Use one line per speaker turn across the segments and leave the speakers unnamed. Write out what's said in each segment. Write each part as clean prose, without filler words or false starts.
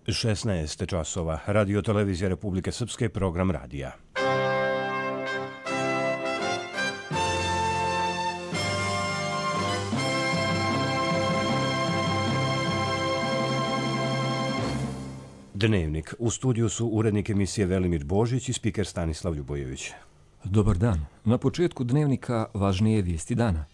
16 časova. Radio Televizija Republike Srpske, program radija. Dnevnik. U studiju su urednik emisije Velimir Božić i spiker Stanislav Ljubojević.
Dobar dan. Na početku dnevnika važnije vijesti dana.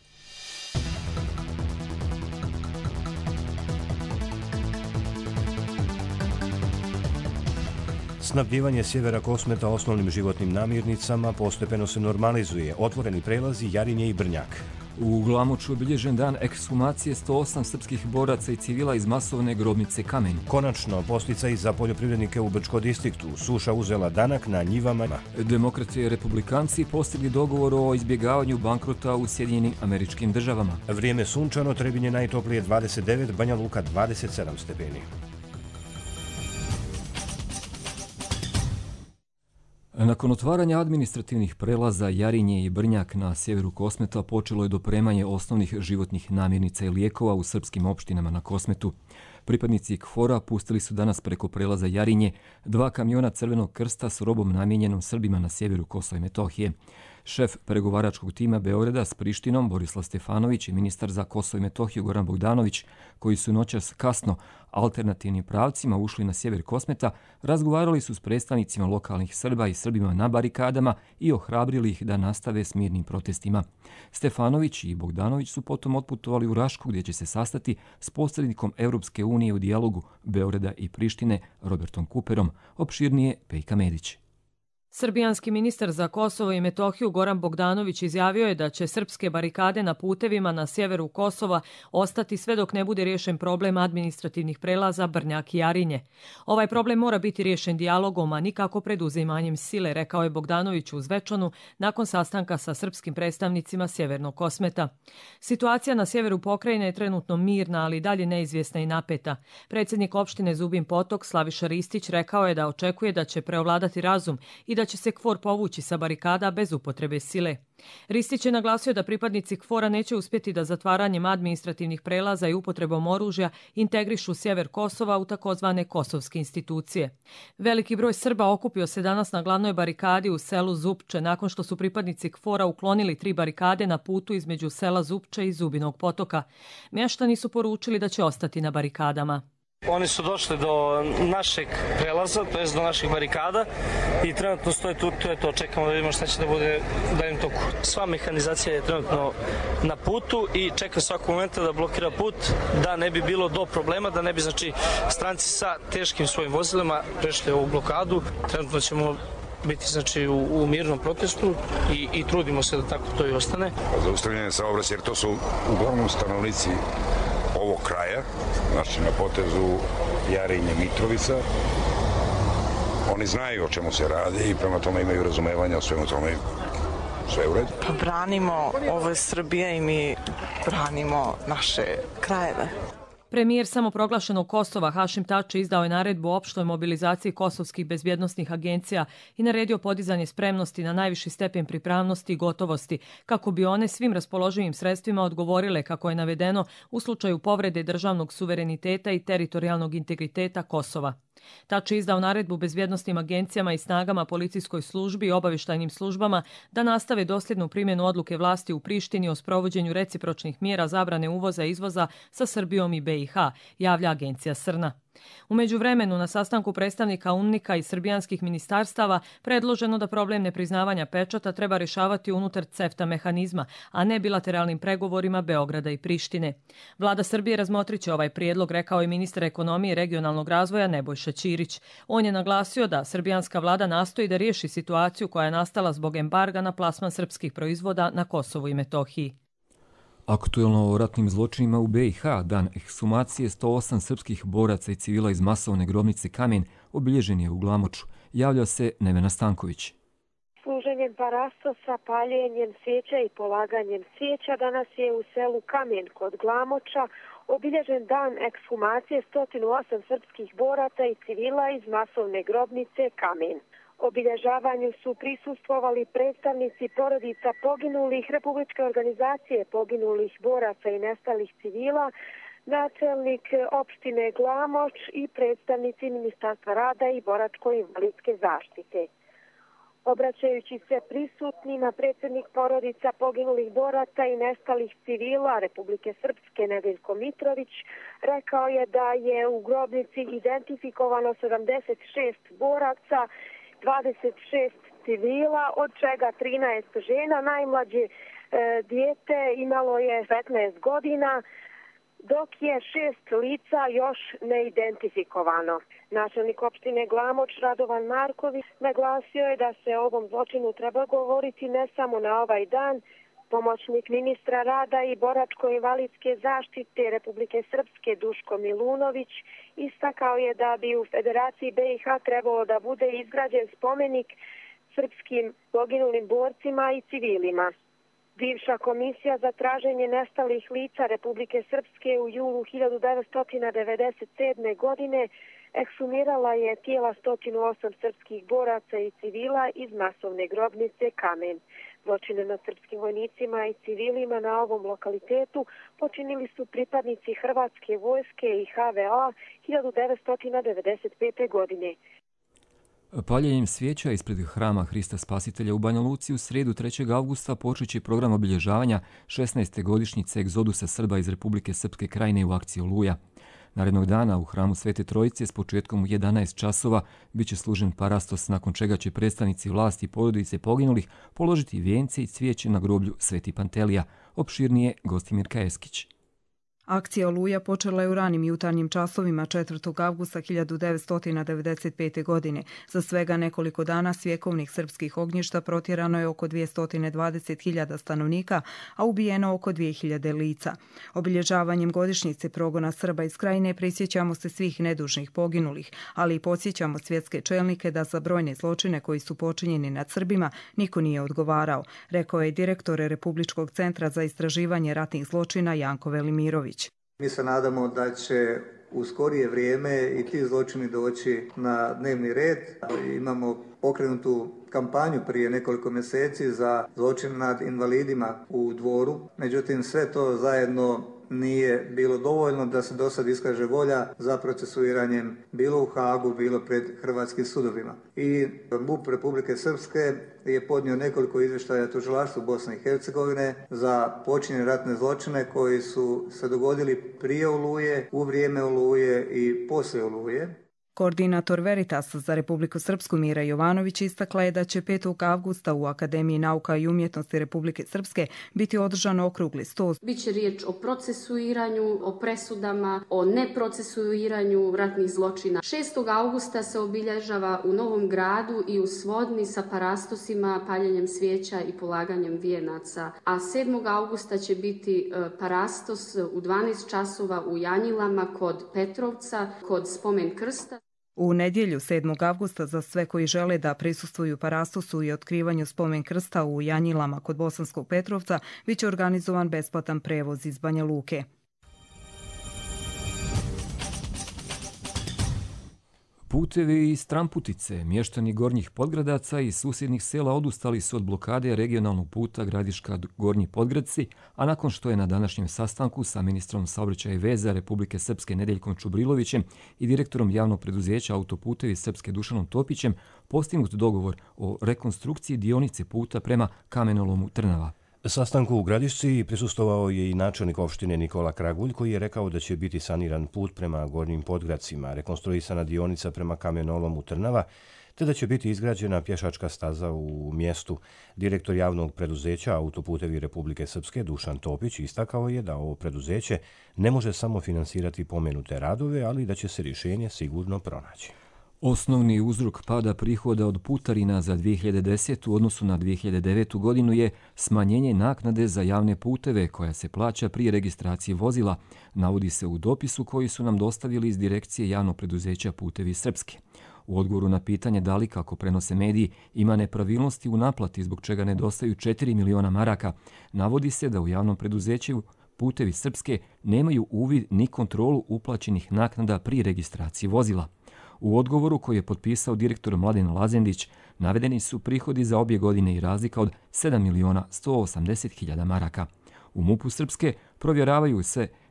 Snabdjevanje sjevera Kosmeta osnovnim životnim namirnicama postepeno se normalizuje. Otvoreni prelazi Jarinje i Brnjak.
U Glamoču obilježen dan ekshumacije 108 srpskih boraca i civila iz masovne grobnice Kamen.
Konačno, posticaj za poljoprivrednike u Brčko distriktu. Suša uzela danak na njivama.
Demokrati i republikanci postigli dogovor o izbjegavanju bankrota u Sjedinjenim Američkim Državama.
Vrijeme sunčano, Trebinje najtoplije 29, Banja Luka 27 stepeni.
Nakon otvaranja administrativnih prelaza Jarinje i Brnjak na sjeveru Kosmeta počelo je dopremanje osnovnih životnih namirnica i lijekova u srpskim opštinama na Kosmetu. Pripadnici KFOR-a pustili su danas preko prelaza Jarinje 2 kamiona Crvenog krsta s robom namijenjenom Srbima na sjeveru Kosova i Metohije. Šef pregovaračkog tima Beograda s Prištinom Borislav Stefanović i ministar za Kosovo i Metohiju Goran Bogdanović, koji su noćas kasno alternativnim pravcima ušli na sjever Kosmeta, razgovarali su s predstavnicima lokalnih Srba i Srbima na barikadama i ohrabrili ih da nastave s mirnim protestima. Stefanović i Bogdanović su potom otputovali u Rašku, gdje će se sastati s posrednikom Europske unije u dijalogu Beograda i Prištine Robertom Kuperom. Opširnije Pejka Medić.
Srbijanski ministar za Kosovo i Metohiju Goran Bogdanović izjavio je da će srpske barikade na putevima na sjeveru Kosova ostati sve dok ne bude riješen problem administrativnih prelaza Brnjak i Jarinje. Ovaj problem mora biti riješen dijalogom, a nikako preduzimanjem sile, rekao je Bogdanović u Zvečanu nakon sastanka sa srpskim predstavnicima Sjevernog Kosmeta. Situacija na sjeveru pokrajine je trenutno mirna, ali dalje neizvjesna i napeta. Predsjednik opštine Zubin Potok Slaviša Ristić rekao je da očekuje da će preovladati razum i da će se KFOR povući sa barikada bez upotrebe sile. Ristić je naglasio da pripadnici KFOR-a neće uspjeti da zatvaranjem administrativnih prelaza i upotrebom oružja integrišu sjever Kosova u takozvane kosovske institucije. Veliki broj Srba okupio se danas na glavnoj barikadi u selu Zupče nakon što su pripadnici KFOR-a uklonili 3 barikade na putu između sela Zupče i Zubinog potoka. Mještani su poručili da će ostati na barikadama.
Oni su došli do našeg prelaza, to jest do naših barikada i trenutno stoje tu, to čekamo da vidimo šta će da bude u daljem toku. Sva mehanizacija je trenutno na putu i čeka svakog momenta da blokira put, da ne bi bilo do problema, da ne bi stranci sa teškim svojim vozilima prešli ovu blokadu. Trenutno ćemo biti u mirnom protestu i trudimo se da tako to i ostane.
Zaustavljanje saobraćaja, jer to su uglavnom stanovnici ovog kraja, znači na potezu Jarinje, Mitrovica. Oni znaju o čemu se radi i prema tome imaju razumevanja o svemu tome. Sve u redu.
Pa branimo ove Srbije i mi branimo naše krajeve.
Premijer samoproglašenog Kosova Hašim Tači izdao je naredbu o opštoj mobilizaciji kosovskih bezbjednosnih agencija i naredio podizanje spremnosti na najviši stepen pripravnosti i gotovosti, kako bi one svim raspoloživim sredstvima odgovorile, kako je navedeno, u slučaju povrede državnog suvereniteta i teritorijalnog integriteta Kosova. Tači izdao naredbu bezbjednosnim agencijama i snagama policijskoj službi i obavještajnim službama da nastave dosljednu primjenu odluke vlasti u Prištini o sprovođenju recipročnih mjera zabrane uvoza i izvoza sa Srbijom i BiH, javlja agencija Srna. U međuvremenu, na sastanku predstavnika UNMIK-a i srbijanskih ministarstava predloženo da problem nepriznavanja pečata treba rješavati unutar CEFTA mehanizma, a ne bilateralnim pregovorima Beograda i Prištine. Vlada Srbije razmotrit će ovaj prijedlog, rekao je ministar ekonomije i regionalnog razvoja Nebojša Ćirić. On je naglasio da srbijanska vlada nastoji da riješi situaciju koja je nastala zbog embarga na plasman srpskih proizvoda na Kosovu i Metohiji.
Aktuelno o ratnim zločinima u BiH, dan ekshumacije 108 srpskih boraca i civila iz masovne grobnice Kamen obilježen je u Glamoču. Javlja se Nevena Stanković.
Služenjem parastosa, paljenjem svijeća i polaganjem svijeća danas je u selu Kamen kod Glamoča obilježen dan ekshumacije 108 srpskih boraca i civila iz masovne grobnice Kamen. Obilježavanju su prisustvovali predstavnici porodica poginulih, Republičke organizacije poginulih boraca i nestalih civila, načelnik opštine Glamoč i predstavnici Ministarstva rada i boračko-invalidske zaštite. Obraćajući se prisutnima, predsjednik porodica poginulih boraca i nestalih civila Republike Srpske Nedeljko Mitrović rekao je da je u grobnici identifikovano 76 boraca, 26 civila, od čega 13 žena. Najmlađe dijete imalo je 15 godina, dok je 6 lica još neidentifikovano. Načelnik opštine Glamoč Radovan Marković naglasio je da se o ovom zločinu treba govoriti ne samo na ovaj dan. Pomoćnik ministra rada i boračko-invalidske zaštite Republike Srpske Duško Milunović istakao je da bi u Federaciji BiH trebalo da bude izgrađen spomenik srpskim poginulim borcima i civilima. Bivša komisija za traženje nestalih lica Republike Srpske u julu 1997. godine ekshumirala je tijela 108 srpskih boraca i civila iz masovne grobnice Kamen. Zločine nad srpskim vojnicima i civilima na ovom lokalitetu počinili su pripadnici Hrvatske vojske i HVO 1995. godine.
Paljenjem svijeća ispred hrama Hrista Spasitelja u Banja Luci u srijedu 3. avgusta počet će program obilježavanja 16. godišnjice egzodusa Srba iz Republike Srpske Krajine u akciji Oluja. Narednog dana u hramu Svete Trojice s početkom u 11 časova bit će služen parastos, nakon čega će predstavnici vlasti i porodice poginulih položiti vijence i cvijeće na groblju Sveti Pantelija. Opširnije Gostimirka Eskić.
Akcija Oluja počela je u ranim jutarnjim časovima 4. avgusta 1995. godine. Za svega nekoliko dana s vjekovnih srpskih ognjišta protjerano je oko 220.000 stanovnika, a ubijeno oko 2.000 lica. Obilježavanjem godišnjice progona Srba iz Krajine prisjećamo se svih nedužnih poginulih, ali i podsjećamo svjetske čelnike da za brojne zločine koji su počinjeni nad Srbima niko nije odgovarao, rekao je direktor Republičkog centra za istraživanje ratnih zločina Janko Velimirović.
Mi se nadamo da će u skorije vrijeme i ti zločini doći na dnevni red. Imamo pokrenutu kampanju prije nekoliko mjeseci za zločin nad invalidima u Dvoru. Međutim, sve to zajedno nije bilo dovoljno da se do sad iskaže volja za procesuiranjem bilo u Hagu, bilo pred hrvatskim sudovima. I MUP Republike Srpske je podnio nekoliko izvještaja tužilaštvu Bosne i Hercegovine za počinjene ratne zločine koji su se dogodili prije Oluje, u vrijeme Oluje i poslije Oluje.
Koordinator Veritas za Republiku Srpsku Mira Jovanović istakla je da će 5. avgusta u Akademiji nauka i umjetnosti Republike Srpske biti održan okrugli sto.
Biće riječ o procesuiranju, o presudama, o neprocesuiranju ratnih zločina. 6. avgusta se obilježava u Novom Gradu i u Svodni sa parastosima, paljenjem svijeća i polaganjem vijenaca. A 7. avgusta će biti parastos u 12 časova u Janjilama kod Petrovca, kod Spomen krsta.
U nedjelju 7. avgusta za sve koji žele da prisustvuju parastosu i otkrivanju Spomen krsta u Janjilama kod Bosanskog Petrovca biće organizovan besplatan prevoz iz Banja Luke.
Putevi iz Stramputice, mještani Gornjih Podgradaca i susjednih sela odustali su od blokade regionalnog puta Gradiška Gornji Podgradci, a nakon što je na današnjem sastanku sa ministrom saobraćaja i veza Republike Srpske Nedeljkom Čubrilovićem i direktorom javnog preduzeća Autoputevi Srpske Dušanom Topićem postignut dogovor o rekonstrukciji dionice puta prema Kamenolomu Trnava.
Sastanku u Gradišci prisustvovao je i načelnik opštine Nikola Kragulj, koji je rekao da će biti saniran put prema Gornjim Podgradcima, rekonstruisana dionica prema Kamenolomu Trnava, te da će biti izgrađena pješačka staza u mjestu. Direktor javnog preduzeća Autoputevi Republike Srpske Dušan Topić istakao je da ovo preduzeće ne može samo finansirati pomenute radove, ali da će se rješenje sigurno pronaći.
Osnovni uzrok pada prihoda od putarina za 2010. u odnosu na 2009. godinu je smanjenje naknade za javne puteve koja se plaća prije registracije vozila, navodi se u dopisu koji su nam dostavili iz direkcije javnog preduzeća Putevi Srpske. U odgovoru na pitanje da li, kako prenose mediji, ima nepravilnosti u naplati zbog čega nedostaju 4 miliona maraka, navodi se da u javnom preduzeću Putevi Srpske nemaju uvid ni kontrolu uplaćenih naknada prije registracije vozila. U odgovoru koji je potpisao direktor Mladen Lazendić, navedeni su prihodi za obje godine i razlika od 7.180.000 maraka. U MUP-u Srpske provjeravaju se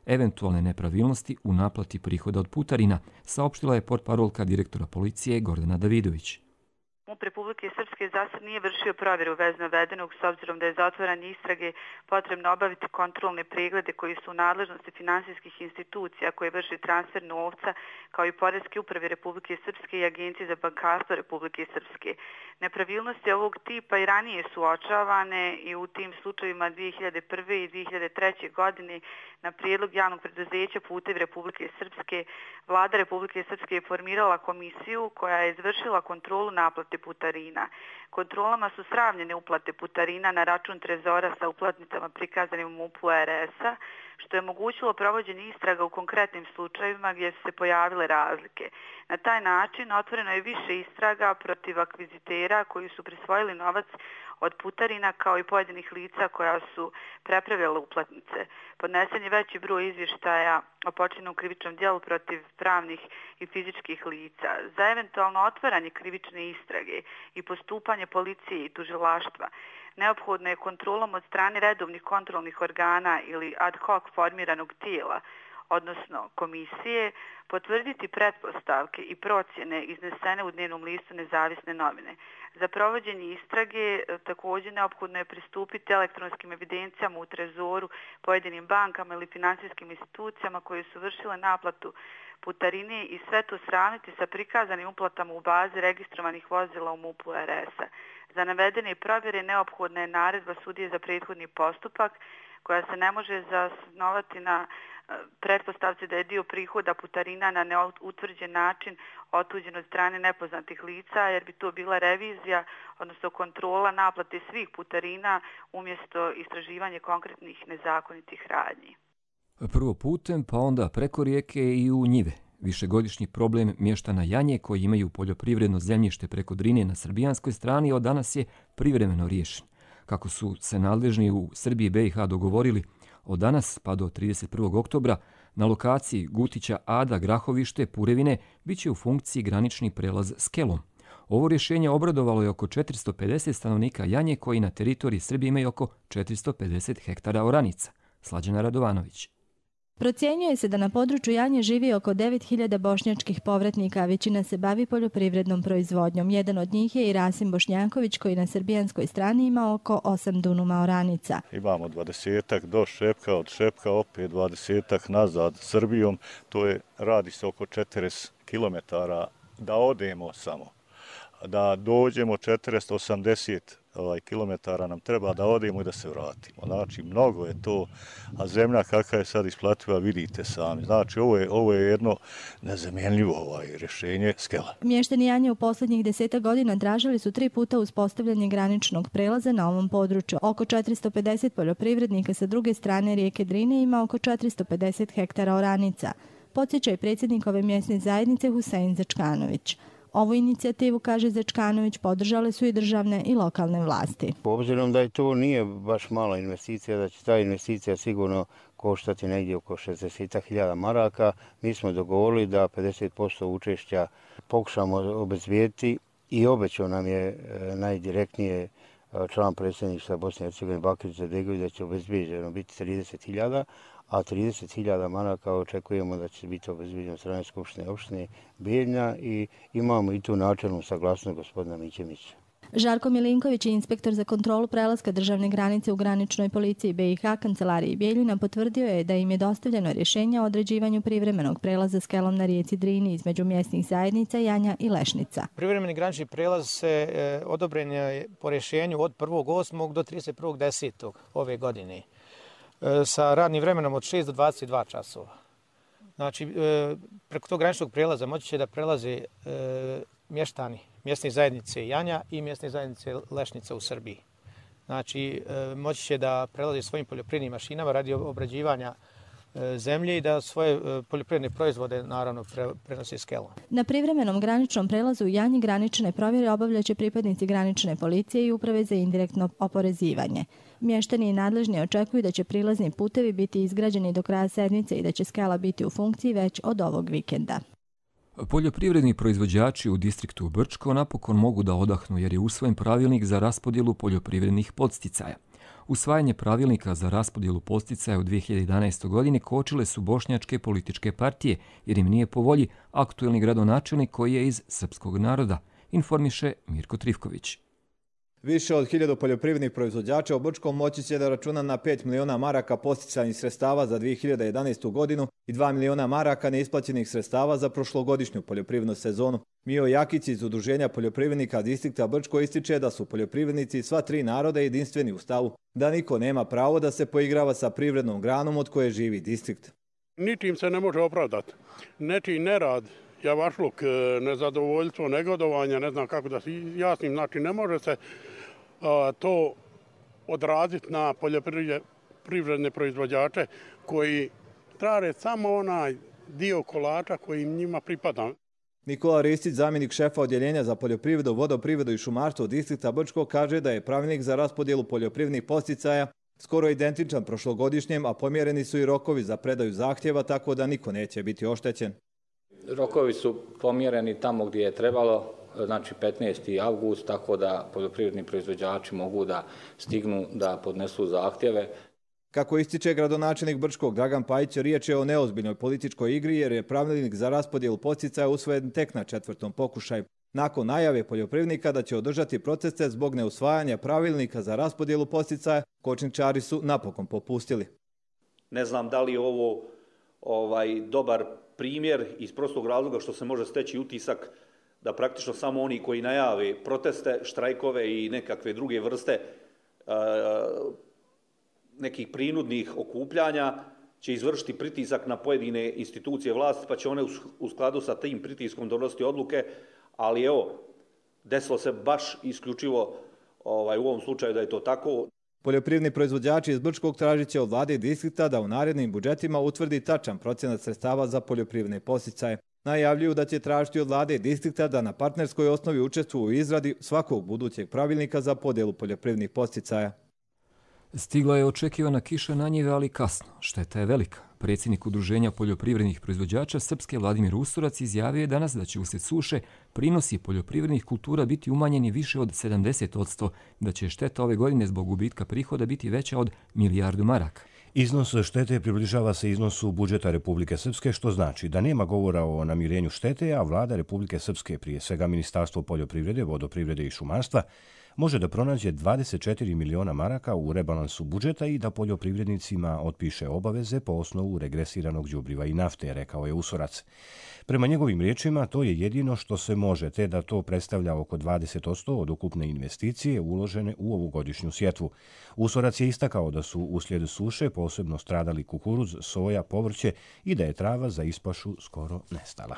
eventualne nepravilnosti u naplati prihoda od putarina, saopštila je portparolka direktora policije Gordana Davidović.
MUP Republike Srpske za sad nije vršio provjeru vez navedenog s obzirom da je za otvaranje istrage potrebno obaviti kontrolne preglede koji su u nadležnosti finansijskih institucija koje vrši transfer novca kao i Poreske uprave Republike Srpske i Agencije za bankarstvo Republike Srpske. Nepravilnosti ovog tipa i ranije su uočavane i u tim slučajevima 2001. i 2003. godine na prijedlog javnog preduzeća Putevi Republike Srpske Vlada Republike Srpske je formirala komisiju koja je izvršila kontrolu naplate putarina. Kontrolama su sravnjene uplate putarina na račun trezora sa uplatnicama prikazanim u MUP-u RS-a, što je omogućilo provođenje istraga u konkretnim slučajevima gdje su se pojavile razlike. Na taj način otvoreno je više istraga protiv akvizitera koji su prisvojili novac od putarina kao i pojedinih lica koja su prepravljala uplatnice. Podnesen je veći broj izvještaja o počinjenom krivičnom djelu protiv pravnih i fizičkih lica. Za eventualno otvaranje krivične istrage i postupanje policije i tužilaštva neophodno je kontrolom od strane redovnih kontrolnih organa ili ad hoc formiranog tijela, odnosno komisije, potvrditi pretpostavke i procjene iznesene u dnevnom listu Nezavisne novine. Za provođenje istrage također neophodno je pristupiti elektronskim evidencijama u trezoru, pojedinim bankama ili finansijskim institucijama koje su vršile naplatu putarine i sve to sravniti sa prikazanim uplatama u bazi registrovanih vozila u MUP-u RS-a. Za navedene provjere neophodna je naredba sudije za prethodni postupak koja se ne može zasnovati na pretpostavci da je dio prihoda putarina na neutvrđen način otuđen od strane nepoznatih lica, jer bi to bila revizija, odnosno kontrola naplate svih putarina umjesto istraživanja konkretnih nezakonitih radnji.
Prvo putem, pa onda preko rijeke i u njive. Višegodišnji problem mještana Janje koji imaju poljoprivredno zemljište preko Drine na srbijanskoj strani od danas je privremeno riješen. Kako su se nadležni u Srbiji i BiH dogovorili, od danas pa do 31. oktobra na lokaciji Gutića Ada Grahovište Purevine bit će u funkciji granični prelaz s Kelom. Ovo rješenje obradovalo je oko 450 stanovnika Janje koji na teritoriji Srbije imaju oko 450 hektara oranica. Slađana Radovanović.
Procjenjuje se da na području Janje živi oko 9000 bošnjačkih povratnika, a većina se bavi poljoprivrednom proizvodnjom. Jedan od njih je i Rasim Bošnjaković koji na srbijanskoj strani ima oko 8 dunuma oranica.
Imamo 20-ak do Šepka, od Šepka opet 20-ak nazad Srbijom. Radi se oko 40 km da odemo samo. Da dođemo 480 kilometara nam treba da odemo i da se vratimo. Znači, mnogo je to, a zemlja kakva je sad isplativa, vidite sami. Znači, ovo je jedno nezamjenljivo rješenje skela.
Mještani Janje u posljednjih 10 godina tražili su 3 puta uspostavljanje graničnog prelaza na ovom području. Oko 450 poljoprivrednika sa druge strane rijeke Drine ima oko 450 hektara oranica. Podsjeća i predsjednik ove mjesne zajednice Husein Zečkanović. Ovu inicijativu, kaže Zečkanović, podržale su i državne i lokalne vlasti.
Obzirom da to nije baš mala investicija, da će ta investicija sigurno koštati negdje oko 60.000 maraka, mi smo dogovorili da 50% učešća pokušamo obezbijediti i obećao nam je najdirektnije član predsjedništva Bosne i Hercegovine Bakir Izetbegović da će obezbijeđeno biti 30.000, a 30.000 maraka očekujemo da će biti obezbijeđeno strane Skupštine opštine Bijeljna i imamo i tu načelnu saglasnost gospodina Mićemića.
Žarko Milinković je inspektor za kontrolu prelaska državne granice u graničnoj policiji BiH kancelariji Bijeljina potvrdio je da im je dostavljeno rješenje o određivanju privremenog prelaza s Kelom na rijeci Drini između mjesnih zajednica Janja i Lešnica.
Privremeni granični prelaz se odobren je po rješenju od 1.8. do 31.10. ove godine sa radnim vremenom od 6 do 22 časova. Znači, preko tog graničnog prelaza moći će da prelaze mještani mjesne zajednice Janja i mjesne zajednice Lešnica u Srbiji. Znači, moći će da prelaze svojim poljoprivrednim mašinama radi obrađivanja zemlje i da svoje poljoprivredne proizvode naravno prenose s Kelom.
Na privremenom graničnom prelazu u Janji granične provjere obavljaće pripadnici granične policije i uprave za indirektno oporezivanje. Mještani i nadležni očekuju da će prilazni putevi biti izgrađeni do kraja sedmice i da će skela biti u funkciji već od ovog vikenda.
Poljoprivredni proizvođači u distriktu Brčko napokon mogu da odahnu jer je usvojen pravilnik za raspodjelu poljoprivrednih podsticaja. Usvajanje pravilnika za raspodjelu posticaja u 2011. godini kočile su bošnjačke političke partije, jer im nije po volji aktuelni gradonačelnik koji je iz srpskog naroda, informiše Mirko Trivković.
Više od 1000 poljoprivrednih proizvođača u Brčkom moći će da računa na 5 miliona maraka posticajnih sredstava za 2011. godinu i 2 miliona maraka neisplaćenih sredstava za prošlogodišnju poljoprivrednu sezonu. Mio Jakić iz Udruženja poljoprivrednika distrikta Brčko ističe da su poljoprivrednici sva 3 naroda jedinstveni u stavu, da niko nema pravo da se poigrava sa privrednom granom od koje živi distrikt.
Ničim se ne može opravdati. Nečiji nerad, javašluk, nezadovoljstvo, negodovanja, ne znam kako da se jasnim, znači ne može se to odraziti na poljoprivredne proizvođače koji traže samo onaj dio kolača koji njima pripada.
Nikola Ristić, zamjenik šefa odjeljenja za poljoprivredu, vodoprivredu i šumarstvo distrikta Brčko, kaže da je pravilnik za raspodjelu poljoprivrednih posticaja skoro identičan prošlogodišnjem, a pomjereni su i rokovi za predaju zahtjeva, tako da niko neće biti oštećen.
Rokovi su pomjereni tamo gdje je trebalo, znači 15. avgust, tako da poljoprivredni proizvođači mogu da stignu da podnesu zahtjeve.
Kako ističe gradonačelnik Brčkog Dragan Pajić, riječ je o neozbiljnoj političkoj igri jer je pravilnik za raspodjelu posticaja usvojen tek na 4. pokušaju. Nakon najave poljoprivrednika da će održati proteste zbog neusvajanja pravilnika za raspodjelu posticaja, kočničari su napokon popustili.
Ne znam da li je ovo dobar primjer iz prostog razloga što se može steći utisak da praktično samo oni koji najave proteste, štrajkove i nekakve druge vrste nekih prinudnih okupljanja će izvršiti pritisak na pojedine institucije vlasti, pa će one u skladu sa tim pritiskom donositi odluke, ali evo, desilo se baš isključivo u ovom slučaju da je to tako.
Poljoprivredni proizvođači iz Brčkog tražit će od vlade distrikta da u narednim budžetima utvrdi tačan procenat sredstava za poljoprivredne posticaje. Najavljuju da će tražiti od vlade distrikta da na partnerskoj osnovi učestvuju u izradi svakog budućeg pravilnika za podjelu poljoprivrednih posticaja.
Stigla je očekivana kiša na njive, ali kasno. Šteta je velika. Predsjednik Udruženja poljoprivrednih proizvođača Srpske Vladimir Usorac izjavio je danas da će uslijed suše prinosi poljoprivrednih kultura biti umanjeni više od 70%, da će šteta ove godine zbog gubitka prihoda biti veća od 1 milijardu maraka.
Iznos štete približava se iznosu budžeta Republike Srpske, što znači da nema govora o namirenju štete, a vlada Republike Srpske, prije svega Ministarstvo poljoprivrede, vodoprivrede i šumarstva, može da pronađe 24 miliona maraka u rebalansu budžeta i da poljoprivrednicima otpiše obaveze po osnovu regresiranog đubriva i nafte, rekao je Usorac. Prema njegovim riječima, to je jedino što se može, te da to predstavlja oko 20% od ukupne investicije uložene u ovogodišnju sjetvu. Usorac je istakao da su uslijed suše posebno stradali kukuruz, soja, povrće i da je trava za ispašu skoro nestala.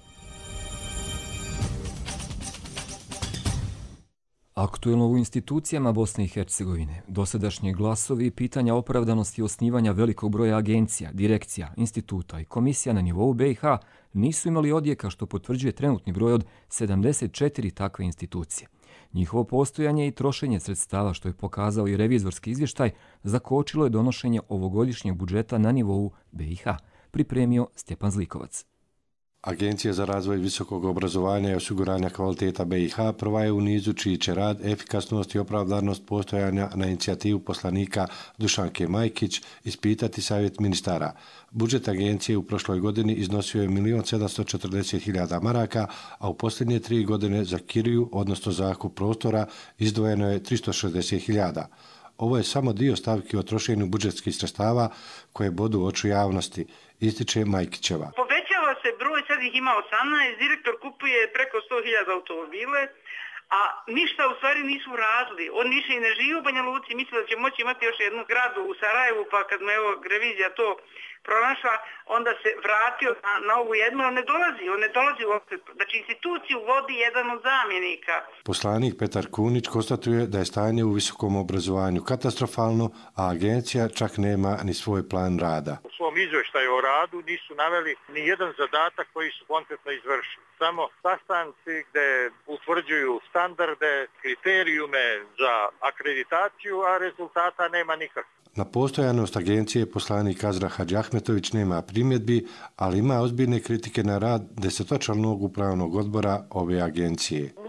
Aktuelno u institucijama Bosne i Hercegovine. Dosadašnji glasovi i pitanja opravdanosti osnivanja velikog broja agencija, direkcija, instituta i komisija na nivou BiH nisu imali odjeka, što potvrđuje trenutni broj od 74 takve institucije. Njihovo postojanje i trošenje sredstava, što je pokazao i revizorski izvještaj, zakočilo je donošenje ovogodišnjeg budžeta na nivou BiH, pripremio Stjepan Zlikovac.
Agencija za razvoj visokog obrazovanja i osiguranja kvaliteta BiH prva je u nizu čiji će rad, efikasnost i opravdanost postojanja na inicijativu poslanika Dušanke Majkić ispitati savjet ministara. Budžet agencije u prošloj godini iznosio je 1.740.000 maraka, a u posljednje 3 godine za kiriju, odnosno zakup prostora, izdvojeno je 360.000. Ovo je samo dio stavki o trošenju budžetskih sredstava koje bodu oču javnosti, ističe Majkićeva.
Povećava se broj, sad ih ima 18, direktor kupuje preko 100.000 automobile, a ništa u stvari nisu radili. On više i ne živi u Banja Luci, misle da će moći imati još jednu zgradu u Sarajevu, pa kad me revizija to pronašla, onda se vratio na ovu jednu, on ne dolazi uopće. Znači, instituciju vodi jedan od zamjenika.
Poslanik Petar Kunić konstatuje da je stanje u visokom obrazovanju katastrofalno, a agencija čak nema ni svoj plan rada.
U svom izvještaju o radu nisu naveli ni jedan zadatak koji su konkretno izvršili. Samo sastanci gde utvrđuju standarde, kriterijume za akreditaciju, a rezultata nema nikakve.
Na postojanost agencije poslanik Azra Hadžahmetović nema primjedbi, ali ima ozbiljne kritike na rad 10-članog upravnog odbora ove agencije.
U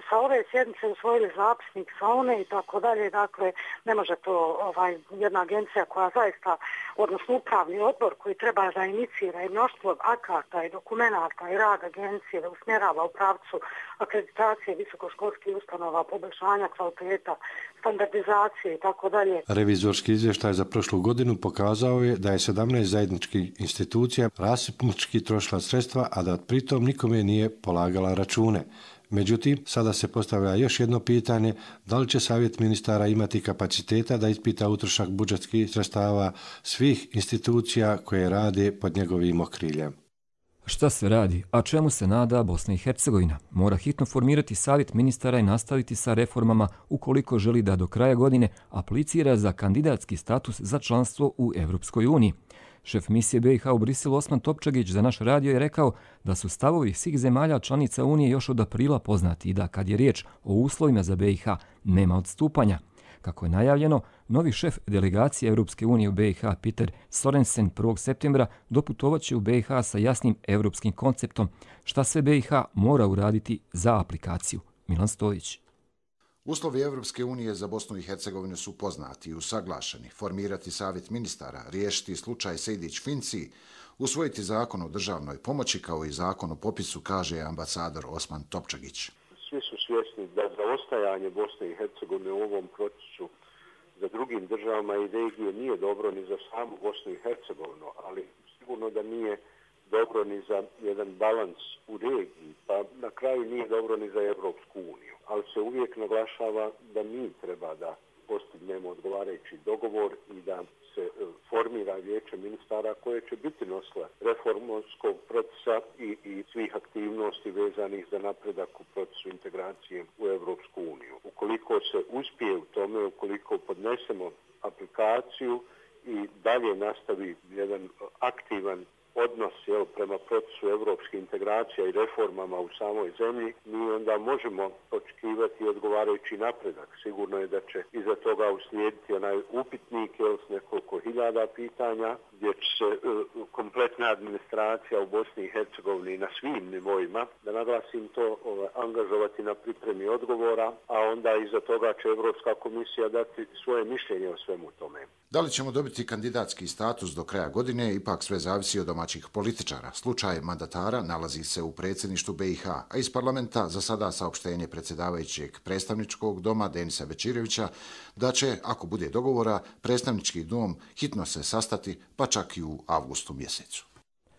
sa ove sjednice usvojili zapisnik sa one i tako dalje. Dakle, ne može to jedna agencija koja zaista, odnosno upravni odbor koji treba da inicira i mnoštvo akata i dokumenata i rad agencije da usmjerava u pravcu akreditacije visokoškolskih ustanova, poboljšanja kvaliteta, standardizacije i tako dalje.
Revizorski izvještaj za prošlu godinu pokazao je da je 17 zajedničkih institucija rasipnički trošila sredstva, a da pritom nikome nije polagala račune. Međutim, sada se postavlja još jedno pitanje, da li će Savjet ministara imati kapaciteta da ispita utrošak budžetskih sredstava svih institucija koje rade pod njegovim okriljem.
Šta se radi, a čemu se nada Bosna i Hercegovina? Mora hitno formirati Savjet ministara i nastaviti sa reformama ukoliko želi da do kraja godine aplicira za kandidatski status za članstvo u Evropskoj uniji. Šef misije BiH u Briselu Osman Topčagić za naš radio je rekao da su stavovi svih zemalja članica Unije još od aprila poznati i da kad je riječ o uslovima za BiH nema odstupanja. Kako je najavljeno, novi šef delegacije Europske unije u BiH Peter Sorensen 1. septembra doputovat će u BiH sa jasnim europskim konceptom šta sve BiH mora uraditi za aplikaciju. Milan Stojić.
Uslovi Evropske unije za Bosnu i Hercegovinu su poznati i usaglašeni. Formirati savjet ministara, riješiti slučaj Sejdić-Finci, usvojiti zakon o državnoj pomoći kao i zakon o popisu, kaže ambasador Osman Topčagić.
Svi su svjesni da zaostajanje Bosne i Hercegovine u ovom procesu za drugim državama i regije nije dobro ni za samu Bosnu i Hercegovinu, ali sigurno da nije dobro ni za jedan balans u regiji, pa na kraju nije dobro ni za Evropsku uniju. Ali se uvijek naglašava da mi treba da postignemo odgovarajući dogovor i da se formira vijeće ministara koje će biti nosila reformskog procesa i svih aktivnosti vezanih za napredak u procesu integracije u Evropsku uniju. Ukoliko se uspije u tome, ukoliko podnesemo aplikaciju i dalje nastavi jedan aktivan odnos prema procesu evropske integracije i reformama u samoj zemlji, mi onda možemo očekivati odgovarajući napredak. Sigurno je da će iza toga uslijediti onaj upitnik s nekoliko hiljada pitanja, gdje će se kompletna administracija u Bosni i Hercegovini na svim nivoima, da naglasim to, angažovati na pripremi odgovora, a onda iza toga će Evropska komisija dati svoje mišljenje o svemu tome.
Da li ćemo dobiti kandidatski status do kraja godine, ipak sve zavisi od domaćih političara. Slučaj mandatara nalazi se u predsjedništvu BiH, a iz parlamenta za sada saopštenje predsjedavajućeg predstavničkog doma Denisa Bečirevića da će, ako bude dogovora, predstavnički dom hitno se sastati, pa čak i u avgustu mjesecu.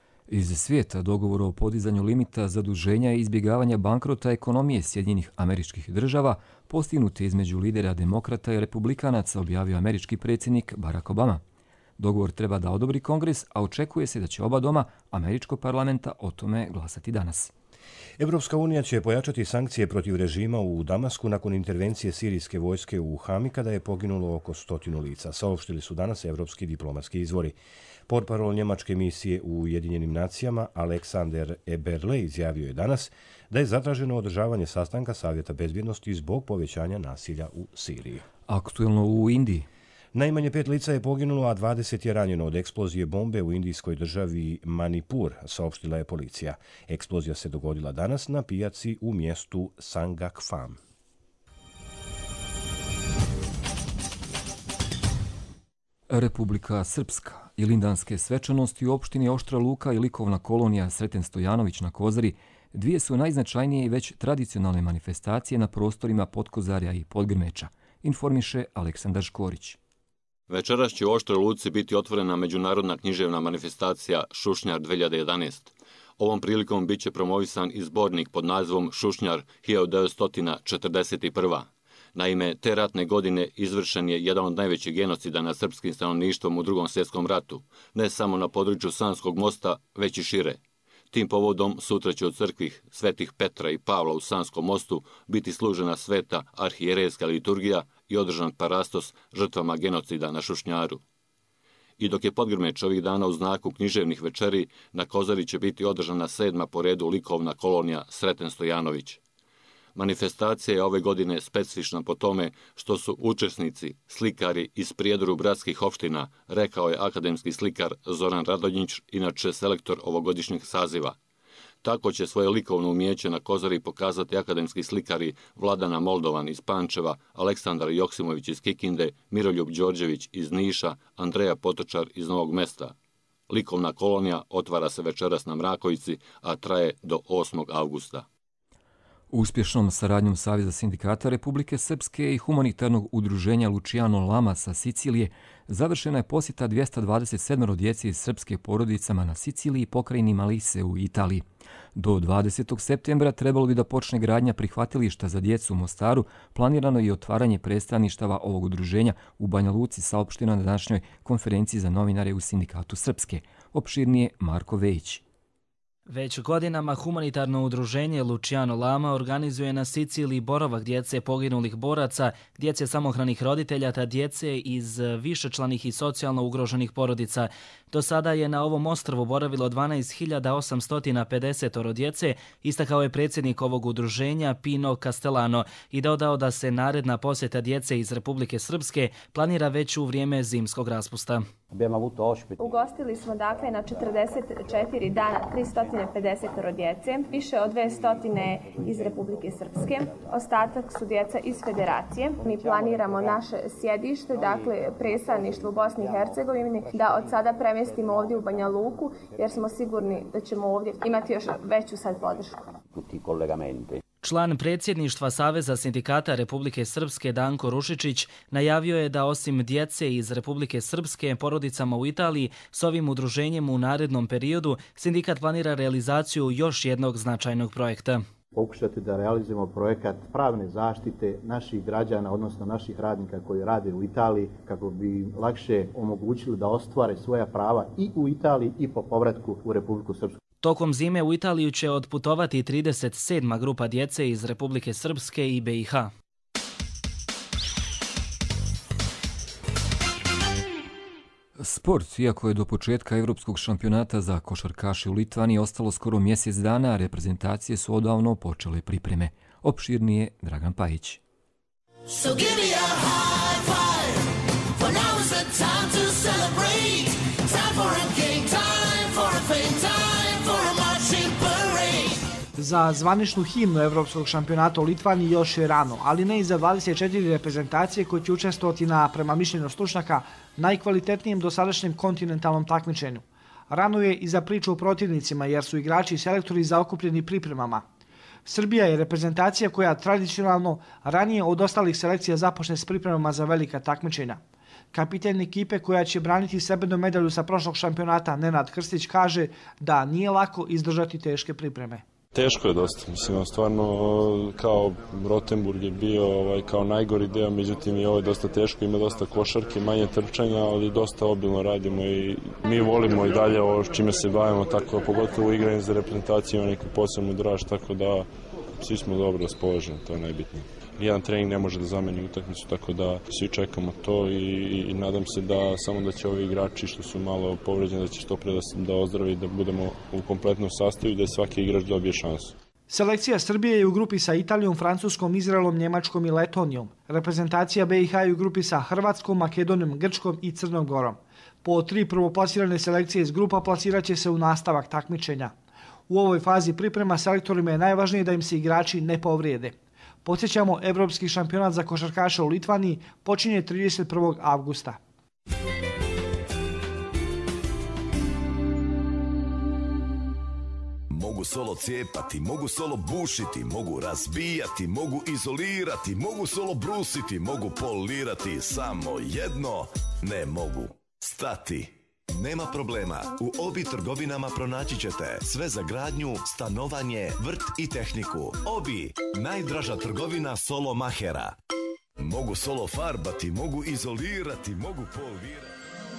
Iz svijeta dogovor o podizanju limita zaduženja i izbjegavanja bankrota ekonomije Sjedinjenih Američkih Država postignut je između lidera demokrata i republikanaca, objavio američki predsjednik Barack Obama. Dogovor treba da odobri Kongres, a očekuje se da će oba doma američkog parlamenta o tome glasati danas.
Evropska unija će pojačati sankcije protiv režima u Damasku nakon intervencije sirijske vojske u Hami kada je poginulo oko 100 lica, saopštili su danas evropski diplomatski izvori. Portparol njemačke misije u Ujedinjenim nacijama Aleksander Eberle izjavio je danas da je zatraženo održavanje sastanka Savjeta bezbjednosti zbog povećanja nasilja u Siriji.
Aktuelno u Indiji.
Najmanje 5 lica je poginulo, a 20 je ranjeno od eksplozije bombe u indijskoj državi Manipur, saopštila je policija. Eksplozija se dogodila danas na pijaci u mjestu Sangakfam.
Republika Srpska i lindanske svečanosti u opštini Oštra Luka i likovna kolonija Sreten Stojanović na Kozari dvije su najznačajnije i već tradicionalne manifestacije na prostorima Potkozarja i Podgrmeča, informiše Aleksandar Škorić.
Večeras će u Oštroj Luci biti otvorena međunarodna književna manifestacija Šušnjar 2011. Ovom prilikom bit će promovisan i zbornik pod nazivom Šušnjar 1941. Naime, te ratne godine izvršen je jedan od najvećih genocida nad srpskim stanovništvom u Drugom svjetskom ratu, ne samo na području Sanskog mosta, već i šire. Tim povodom sutra će u crkvi svetih Petra i Pavla u Sanskom mostu biti služena sveta arhijerejska liturgija i održan parastos žrtvama genocida na Šušnjaru. I dok je Podgrmeč ovih dana u znaku književnih večeri, na Kozari će biti održana 7. po redu likovna kolonija Sreten Stojanović. Manifestacija je ove godine specifična po tome što su učesnici slikari iz Prijedoru bratskih opština, rekao je akademski slikar Zoran Radonjić, inače selektor ovogodišnjeg saziva. Tako će svoje likovno umijeće na Kozari pokazati akademski slikari Vladana Moldovan iz Pančeva, Aleksandar Joksimović iz Kikinde, Miroljub Đorđević iz Niša, Andreja Potočar iz Novog Mesta. Likovna kolonija otvara se večeras na Mrakovici, a traje do 8. avgusta.
Uspješnom saradnjom Saveza sindikata Republike Srpske i humanitarnog udruženja Luciano Lama sa Sicilije završena je posjeta 227 djece iz srpske porodicama na Siciliji i pokrajini Malise u Italiji. Do 20. septembra trebalo bi da počne gradnja prihvatilišta za djecu u Mostaru, planirano i otvaranje predstavništava ovog udruženja u Banja Luci, saopšteno na današnjoj konferenciji za novinare u Sindikatu Srpske. Opširnije Marko Vejić.
Već godinama humanitarno udruženje Luciano Lama organizuje na Siciliji boravak djece poginulih boraca, djece samohranih roditelja te djece iz višečlanih i socijalno ugroženih porodica. Do sada je na ovom ostrvu boravilo 12.850 djece, istakao je predsjednik ovog udruženja Pino Castellano i dodao da se naredna posjeta djece iz Republike Srpske planira već u vrijeme zimskog raspusta.
Ugostili smo dakle na 44 dana 350 djece, više od 200 iz Republike Srpske, ostatak su djeca iz Federacije. Mi planiramo naše sjedište, dakle predstavništvo u Bosni i Hercegovini, da od sada premjestimo ovdje u Banja Luku, jer smo sigurni da ćemo ovdje imati još veću sad podršku.
Član predsjedništva Saveza sindikata Republike Srpske Danko Rušičić najavio je da osim djece iz Republike Srpske porodicama u Italiji s ovim udruženjem u narednom periodu sindikat planira realizaciju još jednog značajnog projekta.
Pokušati da realizujemo projekat pravne zaštite naših građana, odnosno naših radnika koji rade u Italiji, kako bi lakše omogućili da ostvare svoja prava i u Italiji i po povratku u Republiku Srpsku.
Tokom zime u Italiju će otputovati 37. grupa djece iz Republike Srpske i BiH.
Sport, iako je do početka Evropskog šampionata za košarkaše u Litvaniji ostalo skoro mjesec dana, reprezentacije su odavno počele pripreme. Opširnije Dragan Pajić. So give me a high five, for now is the time to celebrate, time for a king, time for a fame, time for a marching parade.
Za zvaničnu himnu Evropskog šampionata u Litvaniji još je rano, ali ne i za 24 reprezentacije koje će učestvovati na, prema mišljenju stručnjaka, najkvalitetnijem dosadašnjem kontinentalnom takmičenju. Rano je i za priču o protivnicima, jer su igrači i selektori zaokupljeni pripremama. Srbija je reprezentacija koja tradicionalno ranije od ostalih selekcija započne s pripremama za velika takmičenja. Kapiten ekipe koja će braniti srebrnu medalju sa prošlog šampionata, Nenad Krstić, kaže da nije lako izdržati teške pripreme.
Teško je dosta, mislim, stvarno kao Rotenburg je bio kao najgori deo, međutim i ovo je dosta teško, ima dosta košarke, manje trčanja, ali dosta obilno radimo i mi volimo i dalje ovo čime se bavimo, tako pogotovo u igranju za reprezentaciju ima neku posebnu draž, tako da svi smo dobro raspoloženi, to je najbitnije. Jedan trening ne može da zameni utakmicu, tako da svi čekamo to i nadam se da samo da će ovi igrači što su malo povređeni da će što pre da ozdravi, da budemo u kompletnom sastavu i da svaki igrač dobije šansu.
Selekcija Srbije je u grupi sa Italijom, Francuskom, Izraelom, Njemačkom i Letonijom. Reprezentacija BiH je u grupi sa Hrvatskom, Makedonijom, Grčkom i Crnom Gorom. Po 3 prvoplasirane selekcije iz grupa plasirat će se u nastavak takmičenja. U ovoj fazi priprema selektorima je najvažnije da im se igrači ne povrijede. Podsjećamo, Evropski šampionat za košarkaše u Litvaniji počinje 31. avgusta.
Mogu solo cijepati, mogu solo bušiti, mogu razbijati, mogu izolirati, mogu solo brusiti, mogu polirati, samo jedno ne mogu stati. Nema problema, u Obi trgovinama pronaći ćete sve za gradnju, stanovanje, vrt i tehniku. Obi, najdraža trgovina solo mahera. Mogu solo farbati, mogu izolirati, mogu polirati.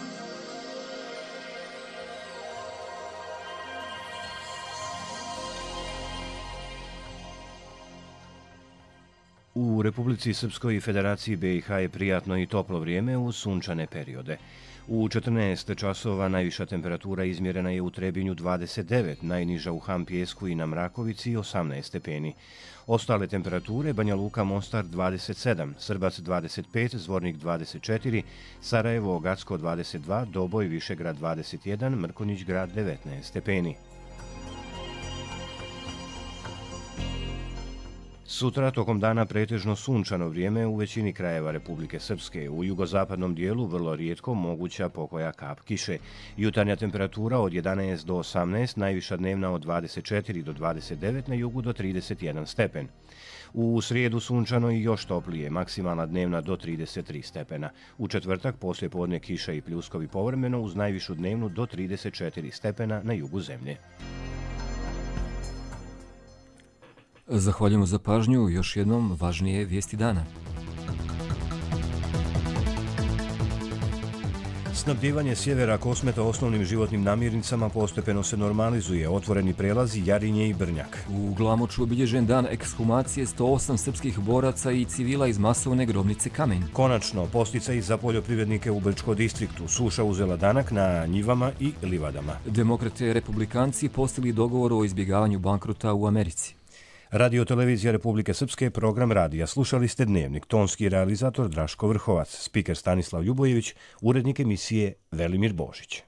U Republici Srpskoj i Federaciji BiH je prijatno i toplo vrijeme uz sunčane periode. U 14 časova najviša temperatura izmjerena je u Trebinju 29, najniža u Han Pijesku i na Mrakovici 18 stepeni. Ostale temperature: Banja Luka, Mostar 27, Srbac 25, Zvornik 24, Sarajevo, Gacko 22, Doboj, Višegrad 21, Mrkonjić grad 19 stepeni. Sutra tokom dana pretežno sunčano vrijeme u većini krajeva Republike Srpske. U jugozapadnom dijelu vrlo rijetko moguća pokoja kap kiše. Jutarnja temperatura od 11 do 18, najviša dnevna od 24 do 29, na jugu do 31 stepen. U srijedu sunčano i još toplije, maksimalna dnevna do 33 stepena. U četvrtak poslije podne kiša i pljuskovi povremeno uz najvišu dnevnu do 34 stepena na jugu zemlje.
Zahvaljujemo za pažnju. Još jednom važnije vijesti dana.
Snabdijevanje sjevera Kosmeta osnovnim životnim namirnicama postepeno se normalizuje. Otvoreni prelazi Jarinje i Brnjak.
U Glamoču obilježen dan ekshumacije 108 srpskih boraca i civila iz masovne grobnice Kamen.
Konačno, posticaji za poljoprivrednike u Brčko distriktu. Suša uzela danak na njivama i livadama.
Demokrate republikanci postigli dogovor o izbjegavanju bankrota u Americi.
Radio Televizija Republike Srpske, program radija. Slušali ste Dnevnik. Tonski realizator Draško Vrhovac, spiker Stanislav Ljubojević, urednik emisije Velimir Božić.